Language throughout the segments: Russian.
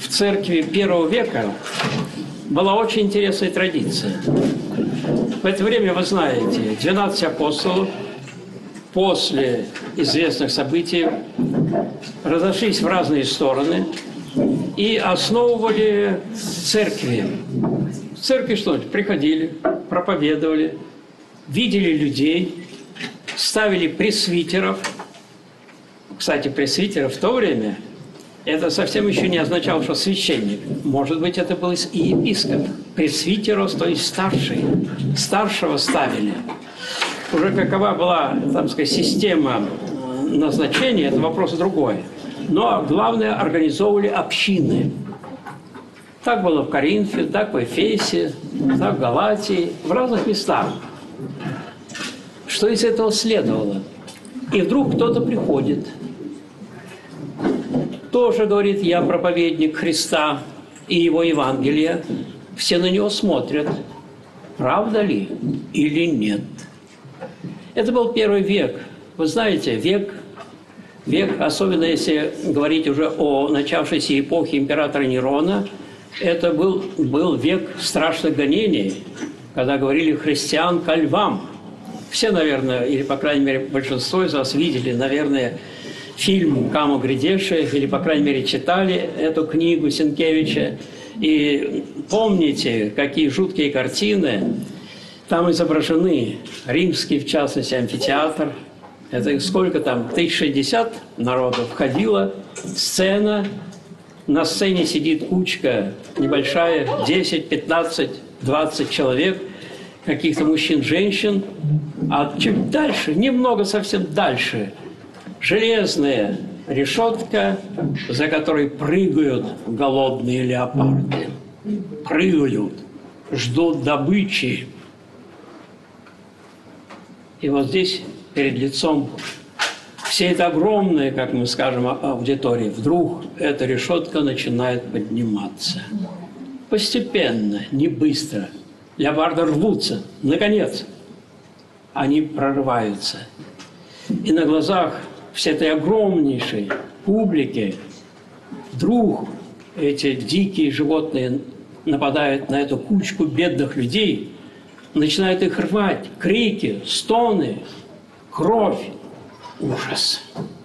в церкви первого века была очень интересная традиция. В это время, вы знаете, 12 апостолов после известных событий разошлись в разные стороны и основывали церкви. В церкви что-нибудь приходили, проповедовали, видели людей, ставили пресвитеров. Кстати, пресвитеров в то время это совсем еще не означало, что священник. Может быть, это был и епископ. Пресвитерос, то есть старший. Старшего ставили. Уже какова была, там сказать, система назначения, это вопрос другой. Но главное, организовывали общины. Так было в Коринфе, так в Эфесе, так в Галатии, в разных местах. Что из этого следовало? И вдруг кто-то приходит, тоже говорит: я проповедник Христа и Его Евангелия. Все на него смотрят, правда ли или нет. Это был первый век. Вы знаете, век, особенно если говорить уже о начавшейся эпохе императора Нерона, это был век страшных гонений, когда говорили христиан ко львам. Все, наверное, или, по крайней мере, большинство из вас видели, наверное, фильм «Камо грядеше», или, по крайней мере, читали эту книгу Сенкевича. И помните, какие жуткие картины там изображены. Римский, в частности, амфитеатр. Это сколько там? 1060 народов входило. Сцена. На сцене сидит кучка небольшая, 10, 15, 20 человек, каких-то мужчин, женщин. А чуть дальше, немного совсем дальше, железная решетка, за которой прыгают голодные леопарды. Прыгают, ждут добычи. И вот здесь, перед лицом всей этой огромной, как мы скажем, аудитории, вдруг эта решетка начинает подниматься. Постепенно, не быстро. Леопарды рвутся. Наконец, они прорываются. И на глазах всей этой огромнейшей публики вдруг эти дикие животные нападают на эту кучку бедных людей, начинают их рвать. Крики, стоны, кровь, ужас.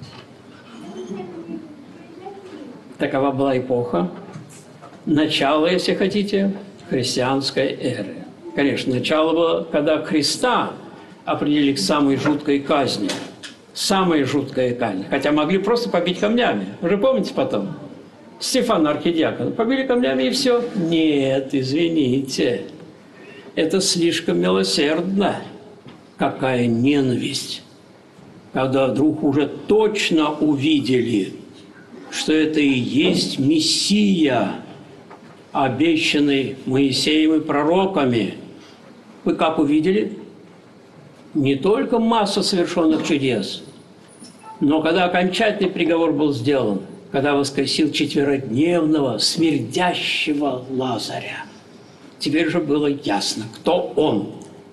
Такова была эпоха, начало, если хотите, христианской эры. Конечно, начало было, когда Христа определили к самой жуткой казни. Самая жуткая казнь. Хотя могли просто побить камнями. Вы же помните потом? Стефана архидиакона побили камнями и все. Нет, извините. Это слишком милосердно. Какая ненависть. Когда вдруг уже точно увидели, что это и есть Мессия, обещанный Моисеем и пророками. Вы как увидели? Не только масса совершенных чудес, но когда окончательный приговор был сделан, когда воскресил четверодневного, смердящего Лазаря, теперь же было ясно, кто он.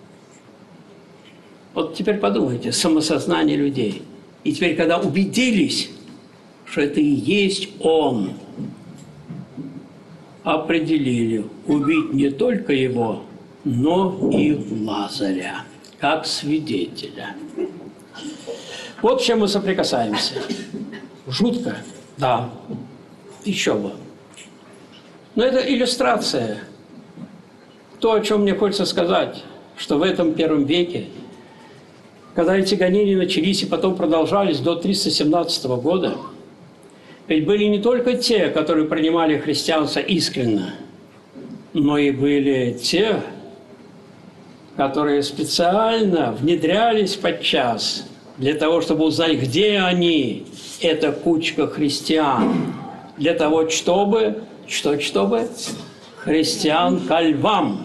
Вот теперь подумайте, самосознание людей. И теперь, когда убедились, что это и есть он, определили убить не только его, но и Лазаря, как свидетеля. Вот с чем мы соприкасаемся. Жутко, да, еще бы. Но это иллюстрация. То, о чем мне хочется сказать, что в этом первом веке, когда эти гонения начались и потом продолжались до 317 года, ведь были не только те, которые принимали христианство искренно, но и были те, которые специально внедрялись подчас для того, чтобы узнать, где они, эта кучка христиан, для того, чтобы христиан ко львам.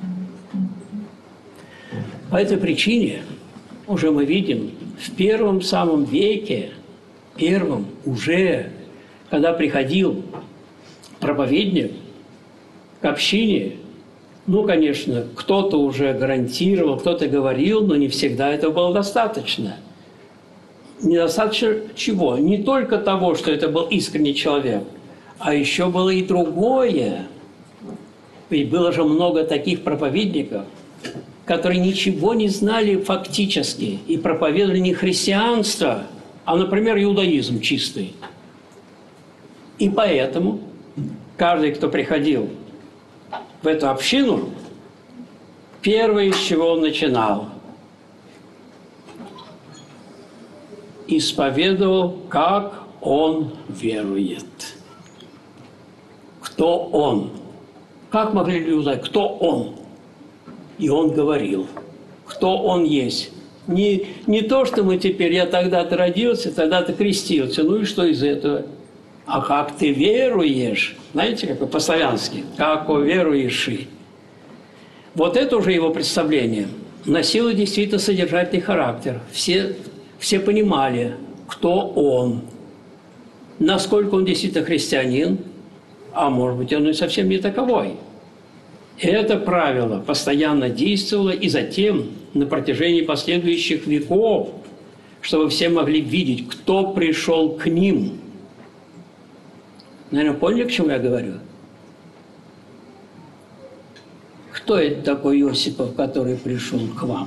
По этой причине уже мы видим в первом самом веке, первом уже, когда приходил проповедник к общине, ну, конечно, кто-то уже гарантировал, кто-то говорил, но не всегда этого было достаточно. Недостаточно чего? Не только того, что это был искренний человек, А еще было и другое. Ведь было же много таких проповедников, которые ничего не знали фактически и проповедовали не христианство, а, например, иудаизм чистый. И поэтому каждый, кто приходил в эту общину, первое, с чего он начинал, исповедовал, как он верует. Кто он? Как могли люди узнать, кто он? И он говорил, кто он есть. Не то, что мы теперь, я тогда-то родился, тогда-то крестился, ну и что из этого? А как ты веруешь, знаете, как по-славянски, как верующий. Вот это уже его представление носило действительно содержательный характер. Все понимали, кто он, насколько он действительно христианин, а может быть, он и совсем не таковой. Это правило постоянно действовало и затем на протяжении последующих веков, чтобы все могли видеть, кто пришел к ним. Наверное, поняли, к чему я говорю? Кто это такой Иосипов, который пришел к вам?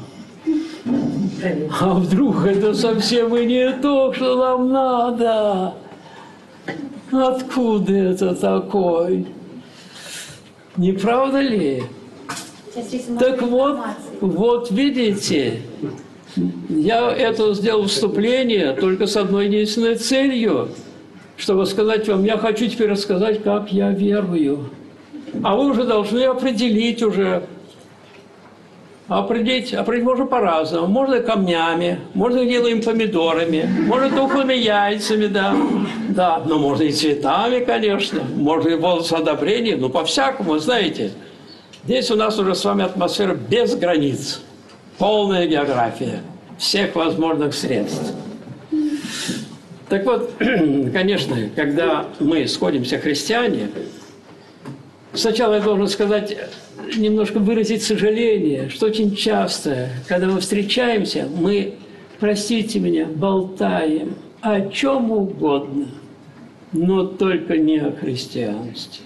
А вдруг это совсем и не то, что нам надо? Откуда это такой? Не правда ли? Так вот видите, я это сделал вступление только с одной единственной целью, чтобы сказать вам, я хочу теперь рассказать, как я верую. А вы уже должны определить уже. Определить можно по-разному. Можно камнями, можно делаем помидорами, можно тухлыми яйцами, да. Да, но можно и цветами, конечно. Можно и волосоодобрением, ну по-всякому, знаете. Здесь у нас уже с вами атмосфера без границ. Полная география всех возможных средств. Так вот, конечно, когда мы сходимся христиане, сначала я должен сказать, немножко выразить сожаление, что очень часто, когда мы встречаемся, мы, простите меня, болтаем о чем угодно, но только не о христианстве.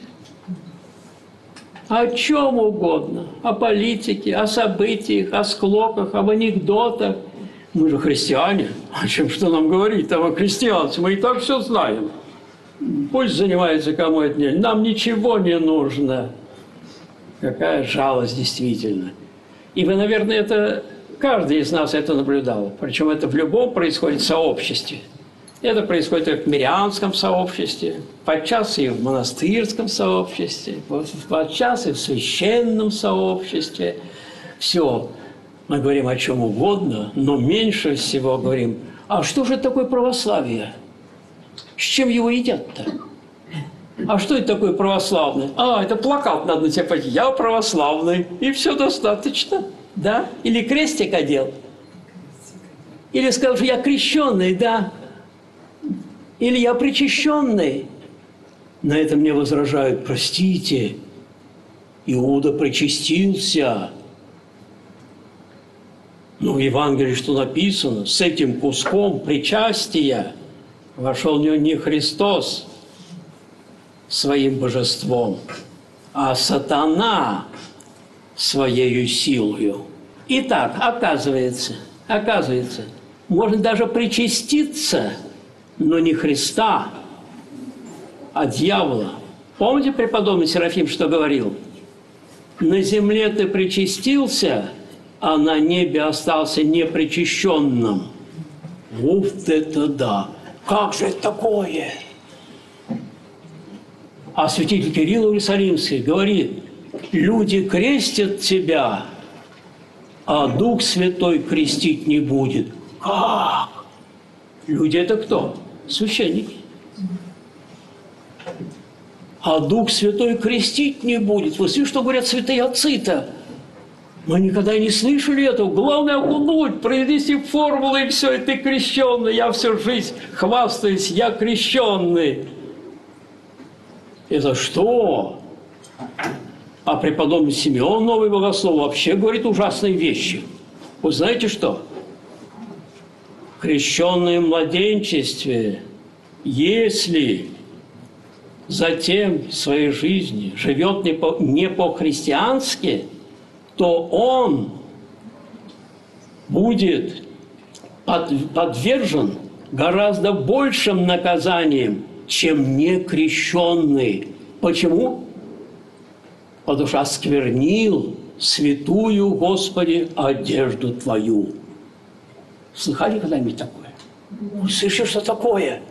О чем угодно, о политике, о событиях, о склоках, об анекдотах. Мы же христиане, о чем что нам говорить, там о христианстве, мы и так все знаем. Пусть занимается кому это не, нам ничего не нужно. Какая жалость действительно. И вы, наверное, это каждый из нас это наблюдал. Причем это в любом происходит сообществе. Это происходит и в мирянском сообществе, подчас и в монастырском сообществе, подчас и в священном сообществе. Все. Мы говорим о чем угодно, но меньше всего говорим, а что же такое православие? С чем его едят-то? А что это такое православный? А, это плакат надо на тебя пойти. Я православный. И все достаточно. Да? Или крестик одел. Или сказал, что я крещенный, да. Или я причащенный. На это мне возражают, простите, Иуда причастился. Но в Евангелии что написано? С этим куском причастия вошел в него не Христос своим божеством, а сатана своею силою. Итак, оказывается, можно даже причаститься, но не Христа, а дьявола. Помните, преподобный Серафим что говорил? На земле ты причастился, а на небе остался непричащенным. Вот это да! Как же это такое? А святитель Кирилл Иерусалимский говорит, люди крестят тебя, а Дух Святой крестить не будет. Как? Люди это кто? Священники. А Дух Святой крестить не будет. Вы слышите, что говорят святые отцы-то? Мы никогда не слышали этого. Главное окунуть, произвести формулы, и все, и ты крещенный. Я всю жизнь хвастаюсь, я крещенный. Это что? А преподобный Симеон, новый богослов, вообще говорит ужасные вещи. Вы знаете что? Крещенные в младенчестве, если затем в своей жизни живет не по-христиански, то он будет подвержен гораздо большим наказаниям, чем некрещенный. Почему? Потому что осквернил святую, Господи, одежду Твою. Слыхали когда-нибудь такое? Слышишь, что такое?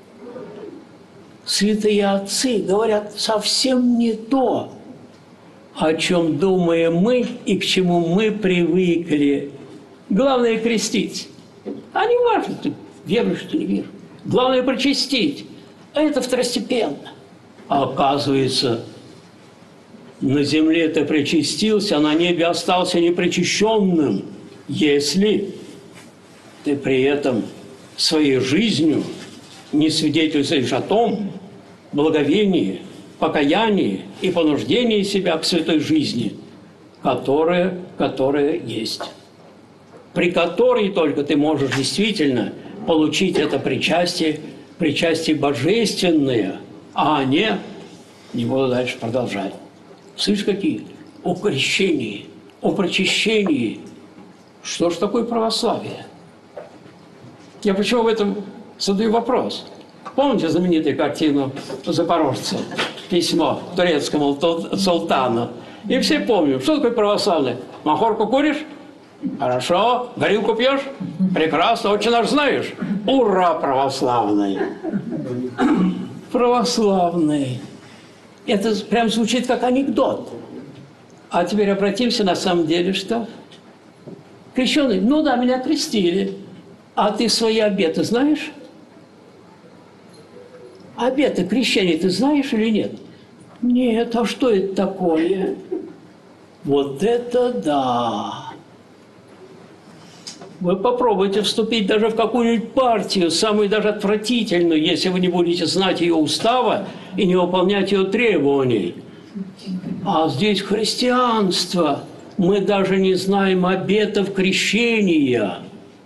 Святые отцы говорят совсем не то, о чем думаем мы и к чему мы привыкли. Главное – крестить. А не важно, ты веруешь, ты не веруешь. Главное – причастить. А это второстепенно. А оказывается, на земле ты причастился, а на небе остался непричащенным, если ты при этом своей жизнью не свидетельствуешь о том благовении, покаянии и понуждении себя к святой жизни, которая есть. При которой только ты можешь действительно получить это причастие божественное, а не буду дальше продолжать. Слышь, какие? О крещении, о причащении. Что ж такое православие? Я почему в этом задаю вопрос? Помните знаменитую картину запорожца? Письмо турецкому султану. И все помнят, что такое православие. Махорку куришь? Хорошо. Горилку пьешь? Прекрасно. Очень наш знаешь. Ура, православный! Православный. Это прям звучит как анекдот. А теперь обратимся на самом деле, что? Крещеный? Ну да, меня крестили. А ты свои обеты знаешь? Обеты крещения ты знаешь или нет? Нет, а что это такое? Вот это да! Вы попробуйте вступить даже в какую-нибудь партию, самую даже отвратительную, если вы не будете знать ее устава и не выполнять ее требований. А здесь христианство. Мы даже не знаем обетов крещения.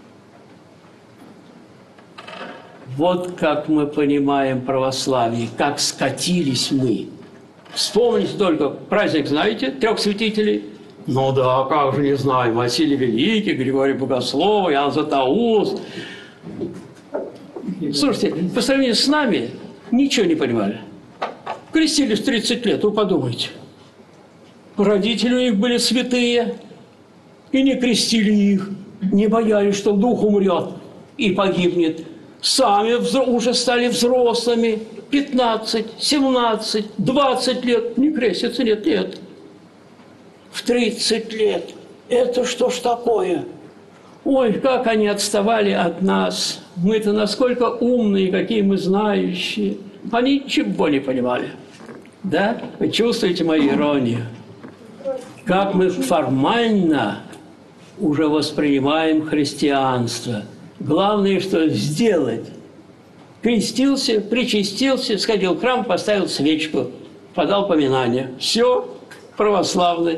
Вот как мы понимаем православие, как скатились мы. Вспомните только, праздник знаете, 3 святителей? Ну да, как же не знаю, Василий Великий, Григорий Богослов, Иоанн Златоуст. Слушайте, по сравнению с нами ничего не понимали. Крестились 30 лет, вы подумайте. Родители у них были святые, и не крестили их, не боялись, что дух умрет и погибнет. Сами уже стали взрослыми, 15, 17, 20 лет, не крестятся, нет. В 30 лет. Это что ж такое? Ой, как они отставали от нас. Мы-то насколько умные, какие мы знающие. Они ничего не понимали. Да? Вы чувствуете мою иронию? Как мы формально уже воспринимаем христианство. Главное, что сделать. Крестился, причастился, сходил в храм, поставил свечку, подал поминание. Все, православный.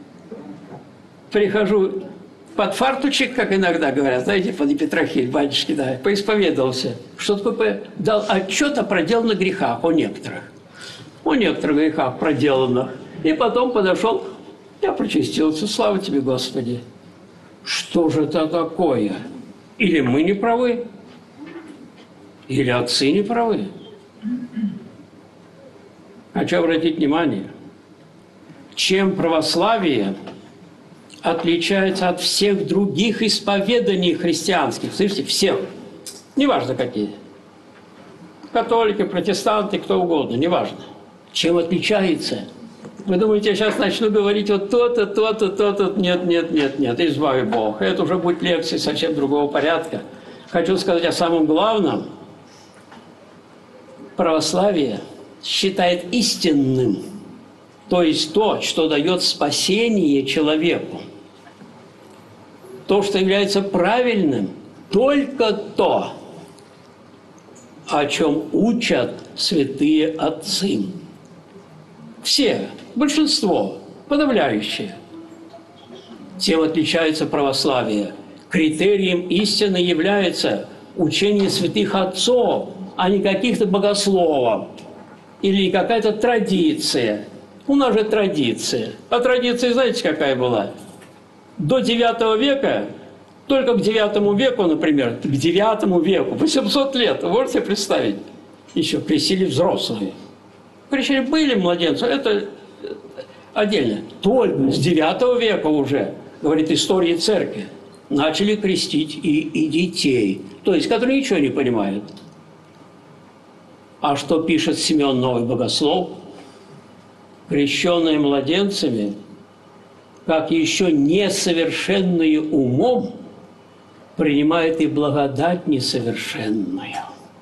Прихожу под фартучек, как иногда говорят, знаете, под Епитрахиль, батюшки, да, поисповедовался. Что такое? Дал отчет о проделанных грехах, о некоторых грехах проделанных. И потом подошел, я причастился, слава тебе, Господи. Что же это такое? Или мы не правы, или отцы не правы. Хочу обратить внимание, чем православие отличается от всех других исповеданий христианских. Слышите, всех. Неважно какие. Католики, протестанты, кто угодно, неважно. Чем отличается? Вы думаете, я сейчас начну говорить вот то-то, то-то, то-то. Нет, избави Бог. Это уже будет лекция совсем другого порядка. Хочу сказать о самом главном. Православие считает истинным, то есть то, что дает спасение человеку. То, что является правильным, только то, о чем учат святые отцы. Все, большинство, подавляющее. Тем отличается православие. Критерием истины является учение святых отцов, а не каких-то богословов. или какая-то традиция. У нас же традиция. А традиция, знаете, какая была? До 9 века, только к 9 веку, например, к 9 веку, 800 лет, вы можете себе представить, еще крестили взрослые. Крестили были младенцы, это отдельно. Только с 9 века уже, говорит история церкви, начали крестить и детей, то есть, которые ничего не понимают. А что пишет Симеон Новый Богослов? Крещенные младенцами, как еще несовершенные умом, принимают и благодать несовершенную.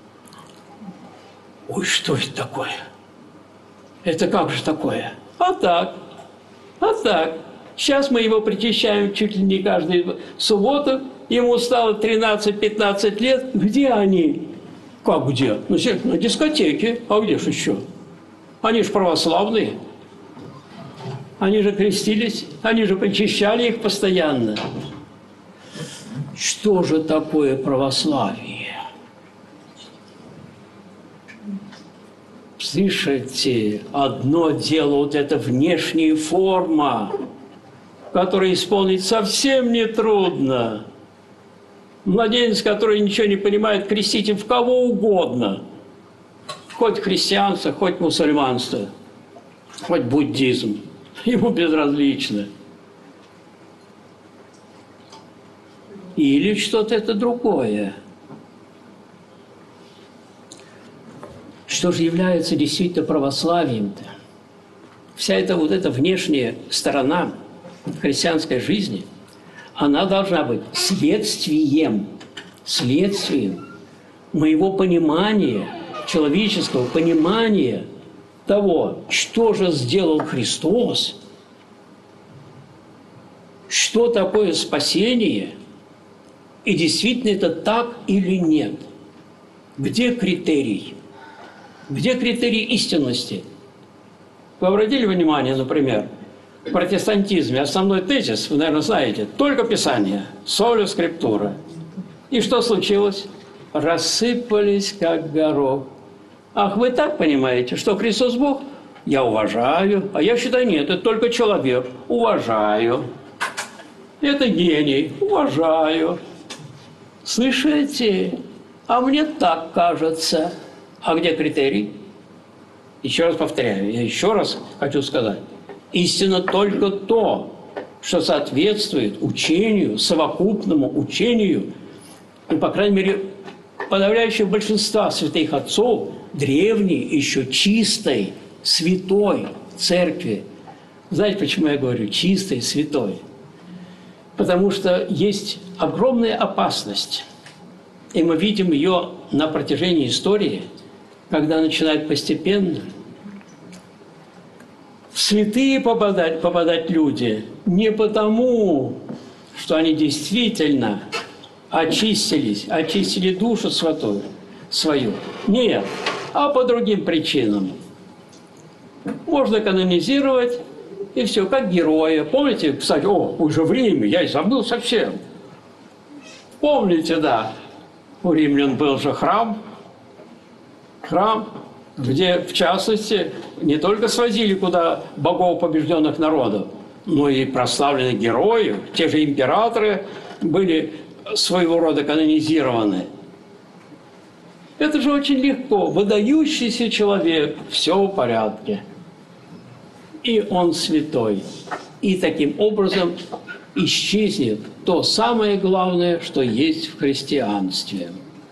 Ой, что это такое? Это как же такое? А так. Сейчас мы его причащаем чуть ли не каждую субботу. Ему стало 13-15 лет. Где они? Как где? На дискотеке. А где же еще? Они же православные. Они же крестились. Они же причащали их постоянно. Что же такое православие? Слышите, одно дело вот эта внешняя форма, которую исполнить совсем не трудно. Младенец, который ничего не понимает, крестите в кого угодно. Хоть христианство, хоть мусульманство, хоть буддизм. Ему безразлично. Или что-то это другое. Что же является действительно православием-то? Вся эта вот эта внешняя сторона христианской жизни, она должна быть следствием моего понимания, человеческого понимания того, что же сделал Христос, что такое спасение, и действительно это так или нет. Где критерий? Где критерий истинности? Вы обратили внимание, например, в протестантизме основной тезис, вы, наверное, знаете, только Писание, соля скриптура. И что случилось? Рассыпались, как горох. Ах, вы так понимаете, что Христос Бог? Я уважаю. А я считаю, нет, это только человек. Уважаю. Это гений. Уважаю. Слышите? А мне так кажется. А где критерий? Еще раз повторяю, я еще раз хочу сказать. Истина только то, что соответствует учению, совокупному учению, и, по крайней мере, подавляющего большинства святых отцов, древней, еще чистой, святой церкви. Знаете, почему я говорю чистой, святой? Потому что есть огромная опасность, и мы видим ее на протяжении истории, когда начинают постепенно в святые попадать люди не потому, что они действительно очистили душу свою. Нет, а по другим причинам. Можно канонизировать, и все, как героя. Помните, кстати, уже в Риме, я и забыл совсем. Помните, да, у римлян был же храм, где, в частности, не только свозили куда богов побежденных народов, но и прославленных героев. Те же императоры были своего рода канонизированы. Это же очень легко. Выдающийся человек, все в порядке. И он святой. И таким образом исчезнет то самое главное, что есть в христианстве.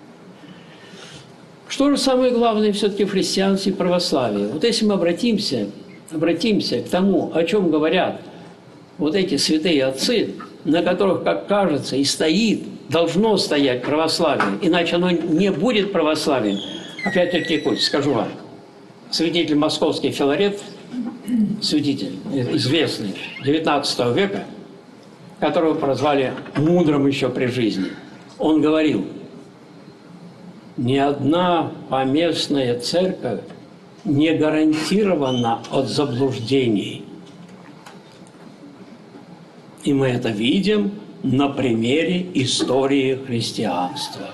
Что же самое главное все-таки в христианстве и православии? Вот если мы обратимся к тому, о чем говорят вот эти святые отцы, на которых, как кажется, и стоит, должно стоять православие, иначе оно не будет православием. Опять-таки, скажу вам, святитель московский Филарет, святитель известный XIX века, которого прозвали мудрым еще при жизни, он говорил: ни одна поместная церковь не гарантирована от заблуждений. И мы это видим на примере истории христианства.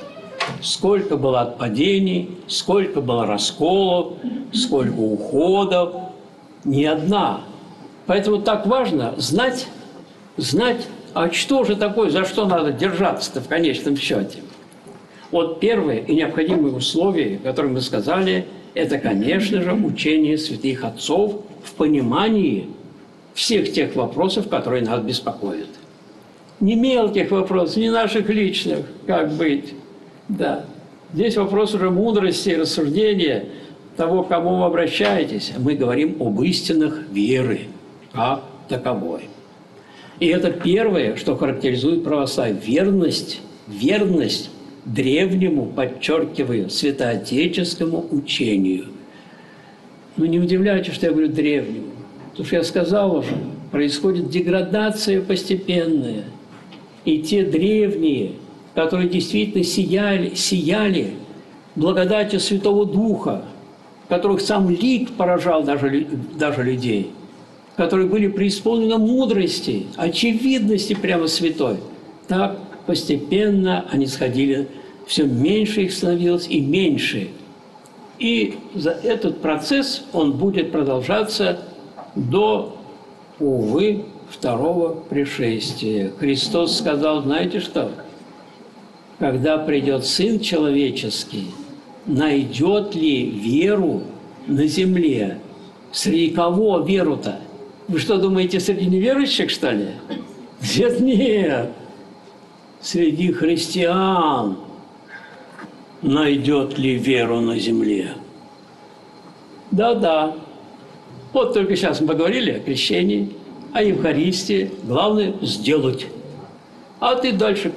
Сколько было отпадений, сколько было расколов, сколько уходов. Ни одна. Поэтому так важно знать, а что же такое, за что надо держаться-то в конечном счете. Вот первое и необходимое условие, которое мы сказали, это, конечно же, учение святых отцов в понимании всех тех вопросов, которые нас беспокоят. Не мелких вопросов, не наших личных, как быть. Да. Здесь вопрос уже мудрости, рассуждения того, к кому вы обращаетесь. Мы говорим об истинах веры как таковой. И это первое, что характеризует православие. Верность древнему, подчеркиваю, святоотеческому учению. Но не удивляйтесь, что я говорю древнему. Потому что я сказал уже, происходит деградация постепенная. И те древние, которые действительно сияли благодатью Святого Духа, которых сам лик поражал даже людей, которые были преисполнены мудрости, очевидности прямо святой, так постепенно они сходили, все меньше их становилось и меньше. И за этот процесс он будет продолжаться до, увы, второго пришествия. Христос сказал, знаете что? Когда придет Сын Человеческий, найдет ли веру на земле? Среди кого веру-то? Вы что, думаете, среди неверующих, что ли? Нет, нет. Среди христиан найдет ли веру на земле? Да-да. Вот только сейчас мы поговорили о крещении, о Евхаристии. Главное – сделать. А ты дальше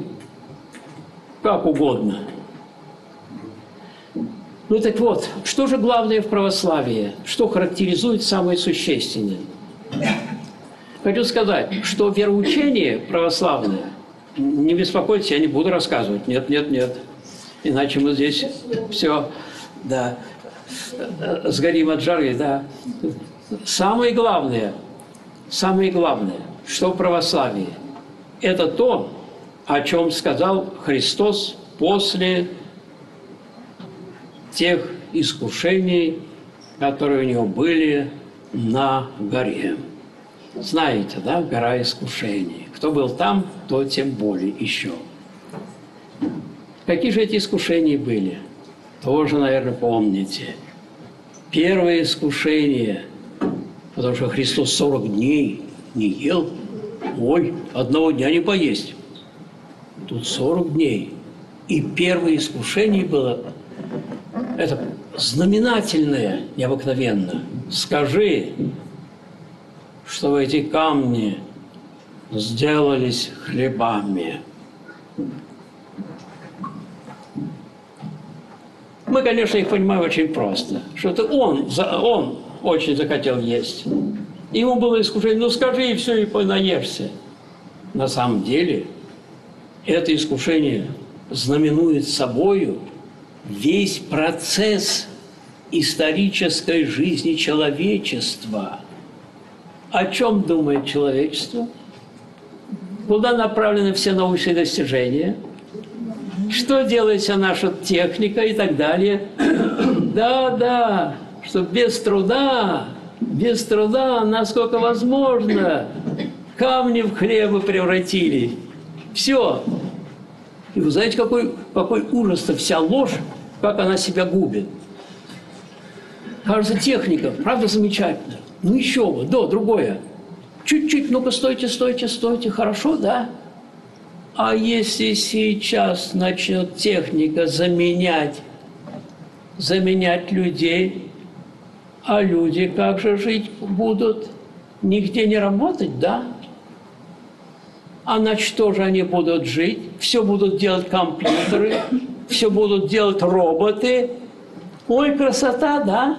как угодно. Ну так вот, что же главное в православии? Что характеризует самое существенное? Хочу сказать, что вероучение православное, не беспокойтесь, я не буду рассказывать. Нет, нет, нет. Иначе мы здесь все, да, сгорим от жары, да. Самое главное, что в православии, это то, о чем сказал Христос после тех искушений, которые у него были на горе. Знаете, да, гора искушений. Кто был там, то тем более еще. Какие же эти искушения были? Тоже, наверное, помните. Первое искушение, потому что Христос 40 дней не ел. Ой, одного дня не поесть. Тут 40 дней. И первое искушение было, это знаменательное, необыкновенно. Скажи, что эти камни сделались хлебами. Мы, конечно, их понимаем очень просто. Что это он очень захотел есть. Ему было искушение, ну скажи, и все, и понаешься. На самом деле, это искушение знаменует собою весь процесс исторической жизни человечества. О чем думает человечество? Куда направлены все научные достижения? Что делает вся наша техника и так далее? Да, что без труда, насколько возможно, камни в хлебы превратили. Все. И вы знаете, какой ужас-то вся ложь, как она себя губит. Кажется, техника, правда, замечательно. Ну еще вот, другое. Чуть-чуть, ну-ка, стойте, хорошо, да? А если сейчас начнет техника заменять людей, а люди как же жить будут? Нигде не работать, да? А на что же они будут жить? Все будут делать компьютеры, все будут делать роботы. Ой, красота, да?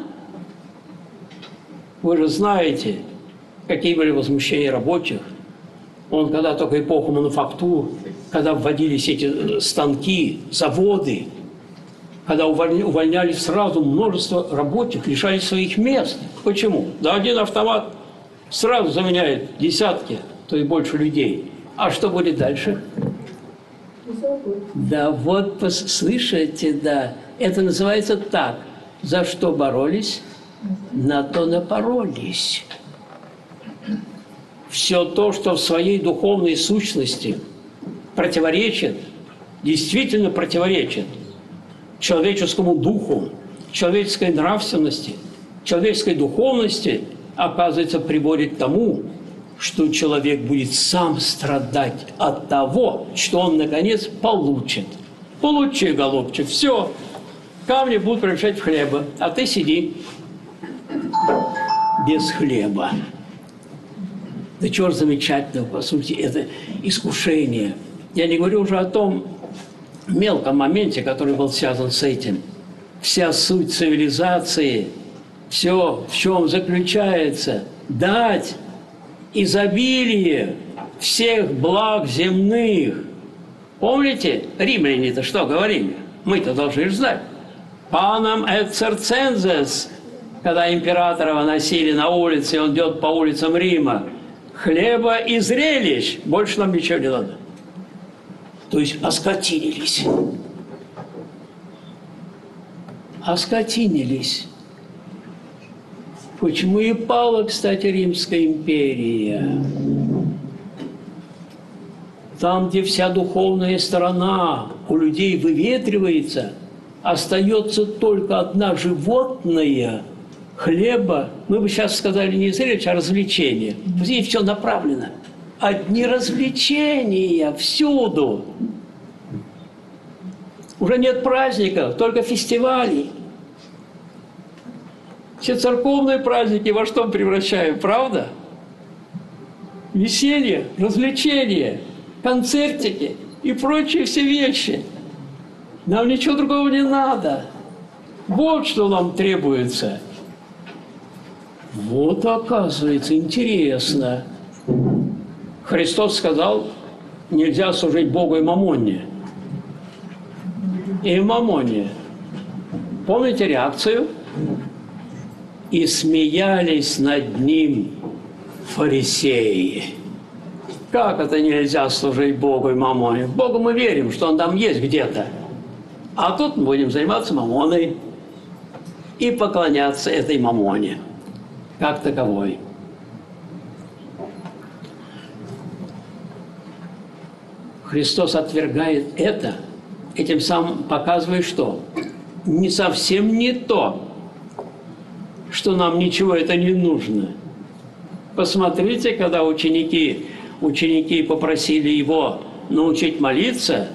Вы же знаете, какие были возмущения рабочих. Когда только эпоху мануфактур, когда вводились эти станки, заводы, когда увольняли сразу множество рабочих, лишали своих мест. Почему? Да один автомат сразу заменяет десятки, то и больше людей. А что будет дальше? Да, вот, слышите, да. Это называется так. За что боролись, на то напоролись. Все то, что в своей духовной сущности противоречит, действительно противоречит человеческому духу, человеческой нравственности, человеческой духовности, оказывается, приводит к тому, что человек будет сам страдать от того, что он, наконец, получит. Получи, голубчик, все. Камни будут превращать в хлеба, а ты сиди без хлеба. Да чего ж замечательного, по сути, это искушение. Я не говорю уже о том мелком моменте, который был связан с этим. Вся суть цивилизации, все, в чем заключается, дать изобилие всех благ земных. Помните, римляне-то что говорили? Мы-то должны знать. Панам et circenses, когда императора выносили на улице, и он идет по улицам Рима. Хлеба и зрелищ, больше нам ничего не надо. То есть оскотинились. Оскотинились. Почему и пала, кстати, Римская империя? Там, где вся духовная сторона у людей выветривается, остается только одна животная хлеба. Мы бы сейчас сказали не зрелище, а развлечение. Здесь все направлено. Одни развлечения всюду. Уже нет праздников, только фестивалей. Все церковные праздники во что превращают, правда? Веселье, развлечения, концертики и прочие все вещи. Нам ничего другого не надо. Вот что нам требуется. Вот, оказывается, интересно. Христос сказал, нельзя служить Богу и мамоне. И мамоне. Помните реакцию? И смеялись над ним фарисеи. Как это нельзя служить Богу и мамоне? Богу мы верим, что Он там есть где-то. А тут мы будем заниматься мамоной и поклоняться этой мамоне как таковой. Христос отвергает это, этим самым показывая, что не совсем не то, что нам ничего это не нужно. Посмотрите, когда ученики попросили его научить молиться,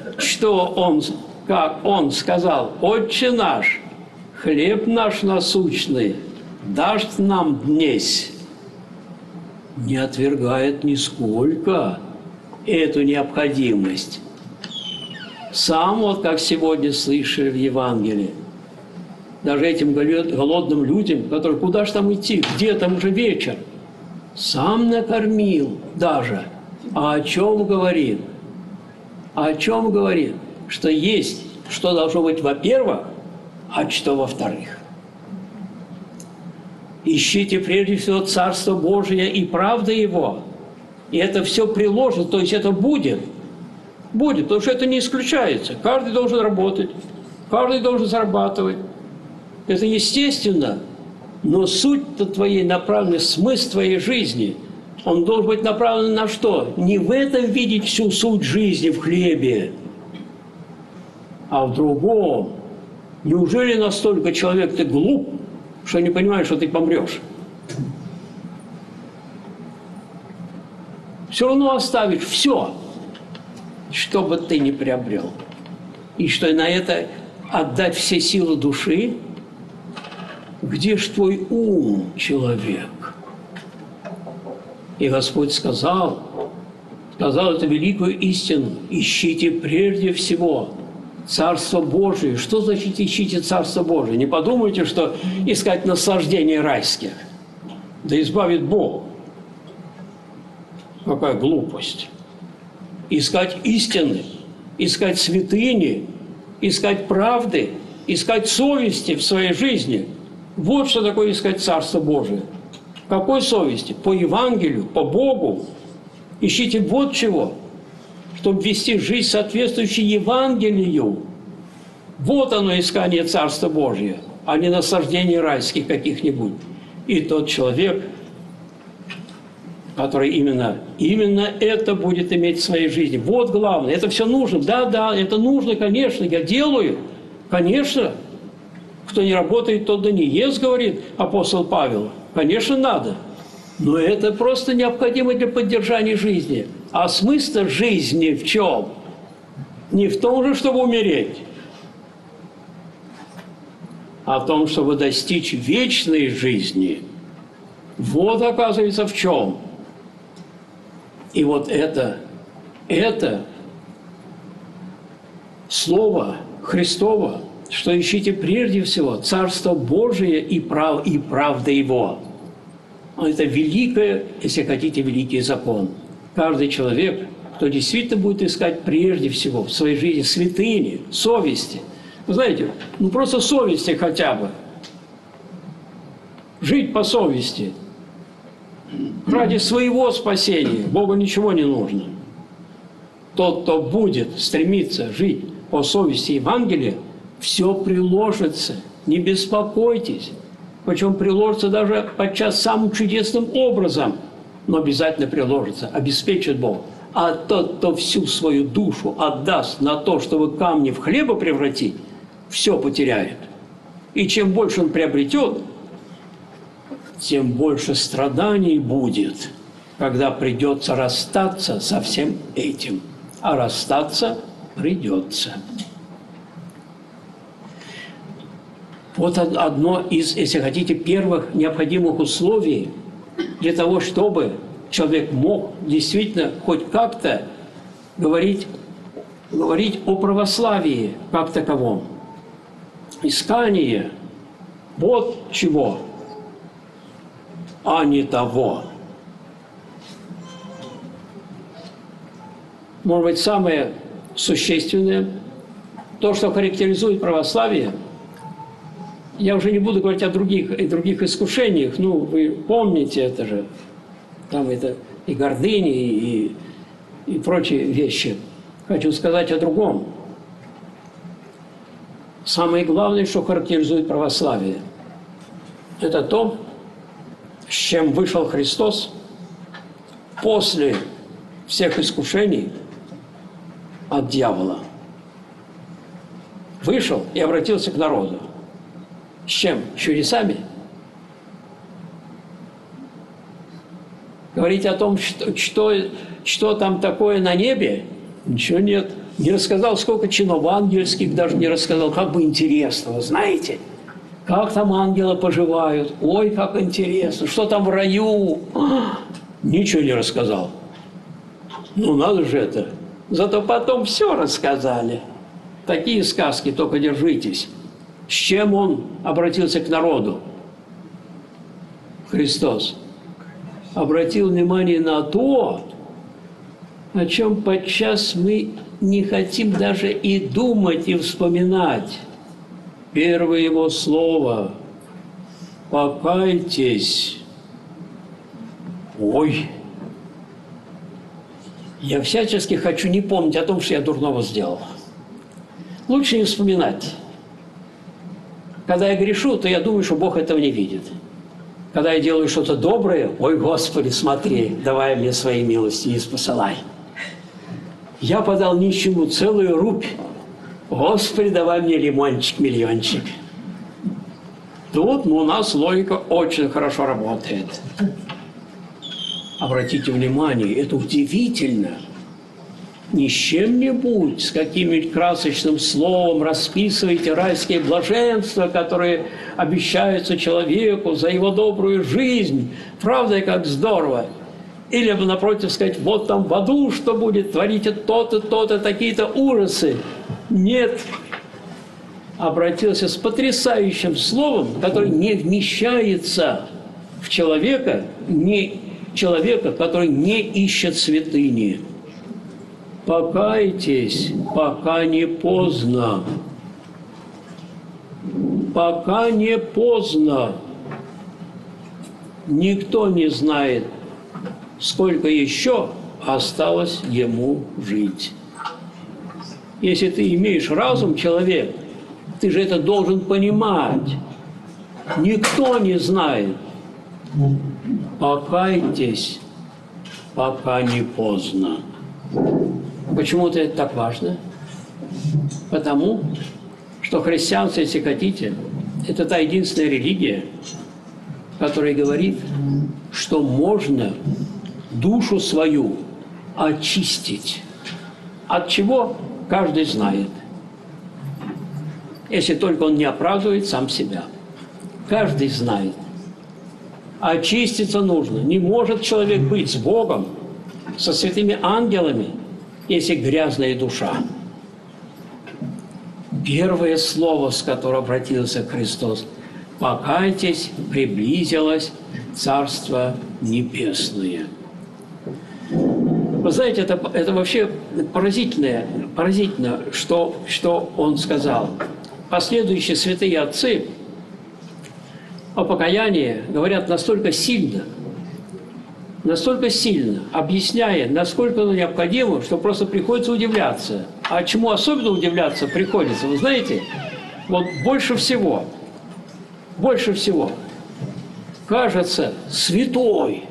как он сказал: «Отче наш, хлеб наш насущный, дашь нам днесь». Не отвергает нисколько эту необходимость. Сам, вот как сегодня слышали в Евангелии, даже этим голодным людям, которые куда ж там идти, где там уже вечер, сам накормил даже. А о чем говорит? О чем говорит? Что есть, что должно быть во-первых, а что во-вторых. Ищите прежде всего Царство Божие и правда Его. И это все приложит, то есть это будет. Будет, потому что это не исключается. Каждый должен работать, каждый должен зарабатывать. Это естественно. Но суть-то твоей направлена, смысл твоей жизни, он должен быть направлен на что? Не в этом видеть всю суть жизни в хлебе, а в другом. Неужели настолько человек ты глуп, что не понимаешь, что ты помрешь? Все равно оставишь все, что бы ты ни приобрел. И что на это отдать все силы души? Где ж твой ум, человек? И Господь сказал эту великую истину: ищите прежде всего Царство Божие. Что значит ищите Царство Божие? Не подумайте, что искать наслаждений райских. Да избавит Бог. Какая глупость. Искать истины, искать святыни, искать правды, искать совести в своей жизни. Вот что такое искать Царство Божие. Какой совести? По Евангелию, по Богу. Ищите вот чего. чтобы вести жизнь, соответствующую Евангелию. Вот оно, искание Царства Божия, а не наслаждение райских каких-нибудь. И тот человек, который именно это будет иметь в своей жизни. Вот главное. Это все нужно. Да, это нужно, конечно. Я делаю. Конечно. Кто не работает, тот да не ест, говорит апостол Павел. Конечно, надо. Но это просто необходимо для поддержания жизни. А смысл жизни в чем? Не в том же, чтобы умереть, а в том, чтобы достичь вечной жизни. Вот, оказывается, в чем. И вот это Слово Христово, что ищите прежде всего Царство Божие и правда Его. Это великое, если хотите, великий закон. Каждый человек, кто действительно будет искать прежде всего в своей жизни святыни, совести. Вы знаете, просто совести хотя бы. Жить по совести. Ради своего спасения Богу ничего не нужно. Тот, кто будет стремиться жить по совести Евангелия, все приложится. Не беспокойтесь. Причем приложится даже подчас самым чудесным образом, но обязательно приложится, обеспечит Бог. А тот, кто всю свою душу отдаст на то, чтобы камни в хлеба превратить, все потеряет. И чем больше он приобретет, тем больше страданий будет, когда придется расстаться со всем этим. А расстаться придется. Вот одно из, если хотите, первых необходимых условий для того, чтобы человек мог действительно хоть как-то говорить о православии как таковом. Искание вот чего, а не того. Может быть, самое существенное, то, что характеризует православие, я уже не буду говорить о других искушениях, вы помните это же, там это и гордыни, и прочие вещи. Хочу сказать о другом. Самое главное, что характеризует православие, это то, с чем вышел Христос после всех искушений от дьявола. Вышел и обратился к народу. С чем? Чудесами? Говорить о том, что там такое на небе, ничего нет. Не рассказал, сколько чинов ангельских, даже не рассказал. Как бы интересно, вы знаете, как там ангелы поживают. Ой, как интересно, что там в раю. Ничего не рассказал. Надо же это. Зато потом все рассказали. Такие сказки, только держитесь. С чем он обратился к народу? Христос обратил внимание на то, о чем подчас мы не хотим даже и думать, и вспоминать. Первое его слово – «покайтесь». Ой! Я всячески хочу не помнить о том, что я дурного сделал. Лучше не вспоминать. Когда я грешу, то я думаю, что Бог этого не видит. Когда я делаю что-то доброе, ой, Господи, смотри, давай мне свои милости и спосылай. Я подал нищему целую рубь. Господи, давай мне лимончик-миллиончик. Тут у нас логика очень хорошо работает. Обратите внимание, это удивительно. Не с чем-нибудь, с каким-нибудь красочным словом расписываете райские блаженства, которые обещаются человеку за его добрую жизнь. Правда, как здорово. Или, напротив, сказать, вот там в аду что будет, творите то-то, то-то, такие-то ужасы. Нет. Обратился с потрясающим словом, которое не вмещается в человека, который не ищет святыни. Покайтесь, пока не поздно. Пока не поздно. Никто не знает, сколько еще осталось ему жить. Если ты имеешь разум, человек, ты же это должен понимать. Никто не знает. Покайтесь, пока не поздно. Почему-то это так важно? Потому что христианство, если хотите, это та единственная религия, которая говорит, что можно душу свою очистить. От чего каждый знает. Если только он не оправдывает сам себя. Каждый знает. Очиститься нужно. Не может человек быть с Богом, со святыми ангелами, если грязная душа. Первое слово, с которого обратился Христос: «Покайтесь, приблизилось Царство Небесное». Вы знаете, это вообще поразительно, что Он сказал. Последующие святые отцы о покаянии говорят настолько сильно, объясняя, насколько оно необходимо, что просто приходится удивляться. А чему особенно удивляться приходится? Вы знаете, вот больше всего, кажется, святой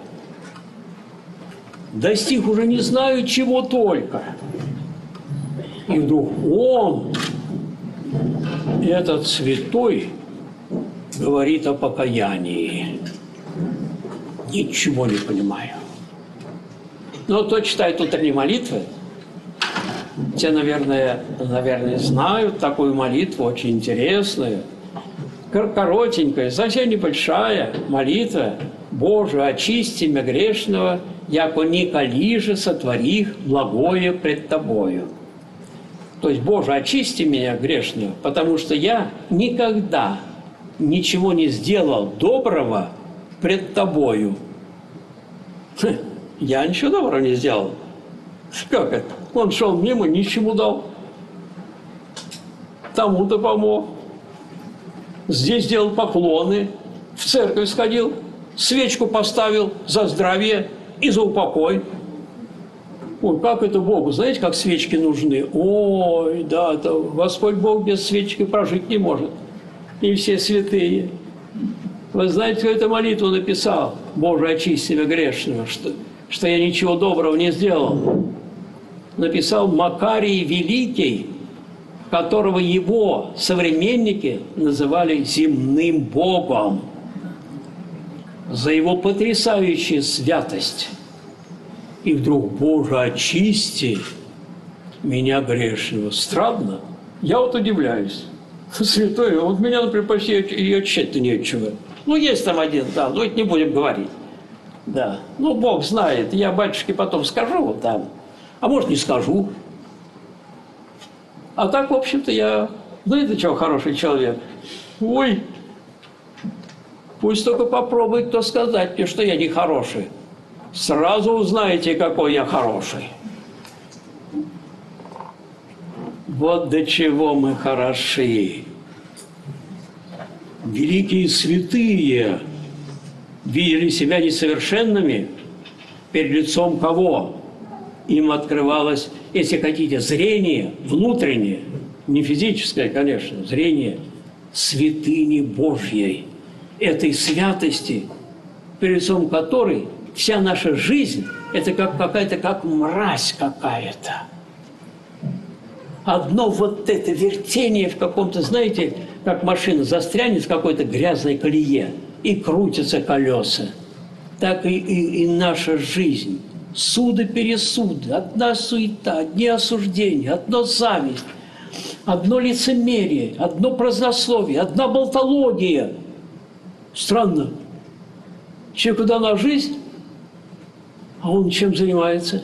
достиг уже не знаю чего только. И вдруг он, этот святой, говорит о покаянии. Ничего не понимаю. Но кто читает утренние молитвы, те, наверное, знают такую молитву, очень интересную, коротенькая, совсем небольшая молитва: «Боже, очисти меня грешного, яко николи же сотворих благое пред Тобою». То есть, Боже, очисти меня грешного, потому что я никогда ничего не сделал доброго пред Тобою. Я ничего доброго не сделал. Как это? Он шел мимо, ничему дал. Тому-то помог. Здесь делал поклоны, в церковь сходил, свечку поставил за здравие и за упокой. Ой, как это Богу, знаете, как свечки нужны? Ой, да, это Господь Бог без свечки прожить не может. И все святые. Вы знаете, кто эту молитву написал? «Боже, очисти меня грешного», что я ничего доброго не сделал. Написал Макарий Великий, которого его современники называли земным Богом за его потрясающую святость. И вдруг: «Боже, очисти меня грешного». Странно. Я вот удивляюсь. Святой, вот меня, например, почти и очищать-то нечего. Ну, есть там один, да, но это не будем говорить. Да. Ну, Бог знает. Я батюшке потом скажу там. А может, не скажу. А так, в общем-то, я... Знаете, чего хороший человек? Ой, пусть только попробует кто сказать мне, что я не хороший. Сразу узнаете, какой я хороший. Вот до чего мы хороши. Великие святые видели себя несовершенными перед лицом кого? Им открывалось, если хотите, зрение внутреннее, не физическое, конечно, зрение святыни Божьей, этой святости, перед лицом которой вся наша жизнь – это как какая-то, как мразь какая-то. Одно вот это вертение в каком-то, знаете, как машина застрянет в какой-то грязной колее и крутятся колеса. Так и наша жизнь. Суды-пересуды, одна суета, одни осуждения, одно зависть, одно лицемерие, одно празднословие, одна болтология. Странно. Человеку дана жизнь, а он чем занимается?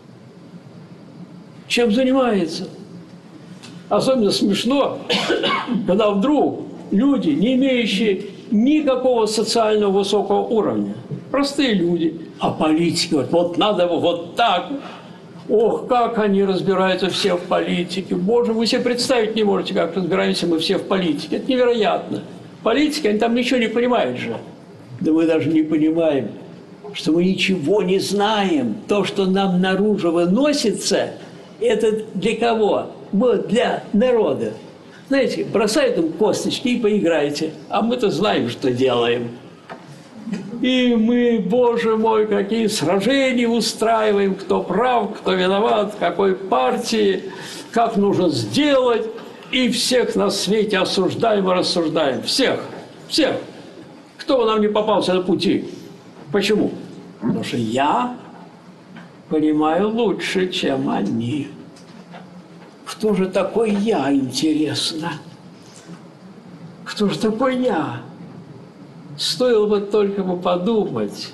Чем занимается? Особенно смешно, когда вдруг люди, не имеющие никакого социального высокого уровня, простые люди, а политики говорят: вот надо вот так. Ох, как они разбираются все в политике. Боже, вы себе представить не можете, как разбираемся мы все в политике. Это невероятно. Политика, они там ничего не понимают же. Да мы даже не понимаем, что мы ничего не знаем. То, что нам наружу выносится, это для кого? Вот для народа. Знаете, бросают им косточки и поиграйте. А мы-то знаем, что делаем. И мы, Боже мой, какие сражения устраиваем, кто прав, кто виноват, какой партии, как нужно сделать. И всех на свете осуждаем и рассуждаем. Всех. Всех. Кто нам не попался на пути? Почему? Потому что я понимаю лучше, чем они. Кто же такой я, интересно? Кто же такой я? Стоило бы только подумать.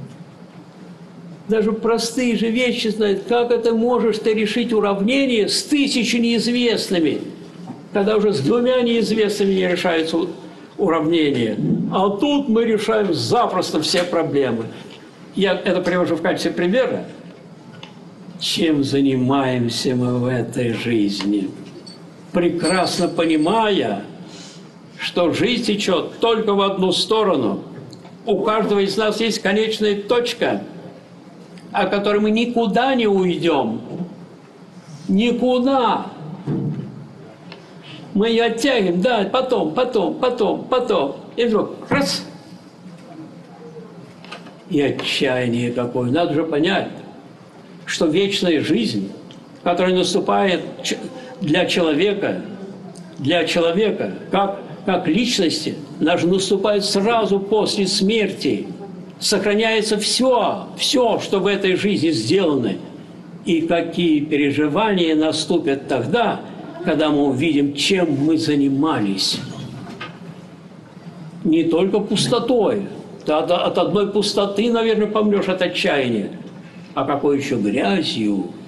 Даже простые же вещи знают, как это можешь ты решить уравнение с 1000 неизвестными, когда уже с 2 неизвестными не решаются уравнения. А тут мы решаем запросто все проблемы. Я это привожу в качестве примера. Чем занимаемся мы в этой жизни? Прекрасно понимая, что жизнь течет только в одну сторону. У каждого из нас есть конечная точка, о которой мы никуда не уйдем. Никуда. Мы ее оттягиваем, да, потом. И вдруг раз. И отчаяние какое. Надо же понять, что вечная жизнь, которая наступает для человека, как личности, даже наступает сразу после смерти. Сохраняется все, что в этой жизни сделано. И какие переживания наступят тогда, когда мы увидим, чем мы занимались. Не только пустотой. Ты от одной пустоты, наверное, помрешь от отчаяния. А какой еще грязью,